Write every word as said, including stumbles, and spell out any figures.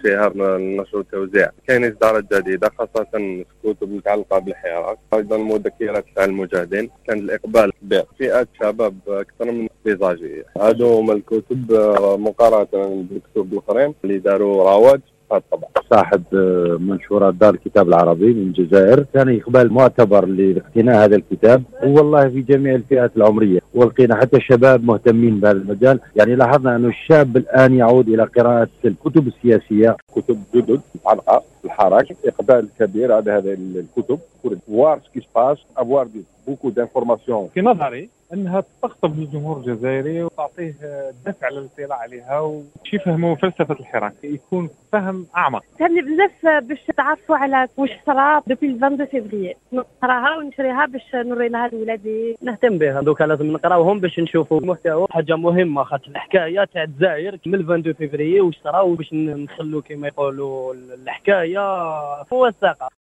الاشتهار النشر والتوزيع. كاين اصدارات جديده خاصه كتب متعلقه بالحراك، ايضا مذكرات تاع المجاهدين. كان الاقبال كبير، فئات شباب اكثر من مزاجيه. هادو هما الكتب مقارنه بالكتب الاخرين اللي داروا رواج. طبعا صاحب منشورات دار الكتاب العربي من الجزائر كان إقبال معتبر لاقتناء هذا الكتاب، والله في جميع الفئات العمرية، ولقينا حتى الشباب مهتمين بهذا المجال. يعني لاحظنا أن الشاب الآن يعود إلى قراءة الكتب السياسية، كتب جدد متعلقة بالحراك. إقبال كبير على هذه الكتب pour voir ce qui se passe, avoir beaucoup d'informations. في نظري انها تستقطب الجمهور الجزائري وتعطيه دفع للاطلاع عليها وشي يفهموا فلسفه الحراك، يكون فهم اعمق. تهمني بزاف باش تعرفوا على واش صرا دوبي اثنين فبراير، نقراها ونشريها باش نوريها لولادي. نهتم بها دوكا، لازم نقراوهم باش نشوفوا محتوى حاجه مهمه، خاطر الحكايه تاع الجزائر من اثنين فبراير واش صرا، وباش نخلوا كما يقولوا الحكايه موثقه.